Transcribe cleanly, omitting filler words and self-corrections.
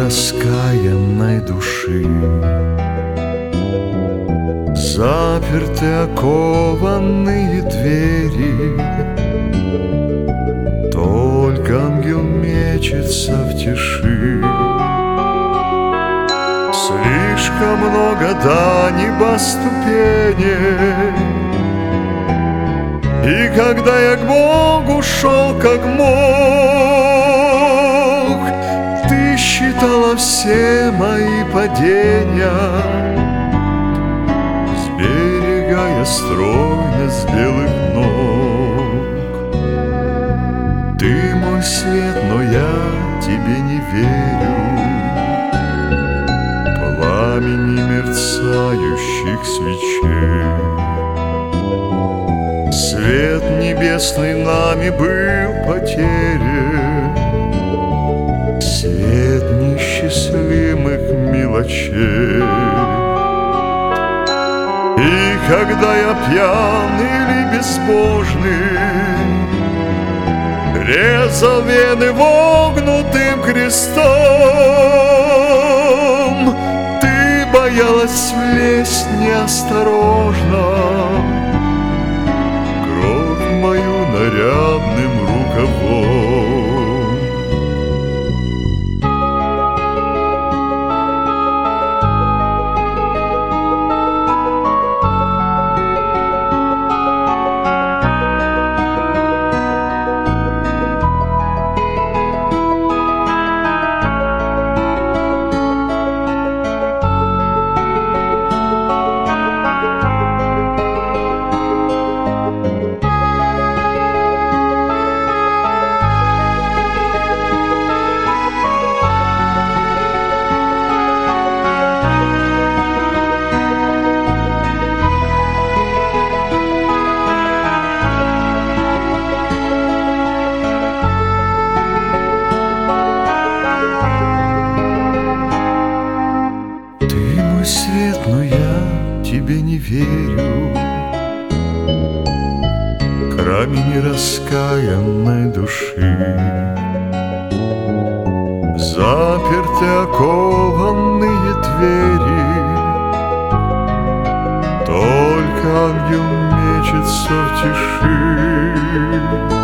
раскаянной души. Заперты окованные двери, только ангел мечется в тиши. Слишком много до неба ступеней, и когда я к Богу шел как мог, ты считала все мои падения, сберегая стройность белых ног. Ты мой свет, но я тебе не верю, пламени мерцающих свечей. Свет небесный нами был потерян, свет неисчислимых мелочей. И когда я пьян или безбожный, резал вены вогнутым крестом, ты боялась влезть неосторожно мою нарядным рукавом. Свет, но я тебе не верю, камень раскаянной души. Заперты окованные двери, только ангел мечется в тиши.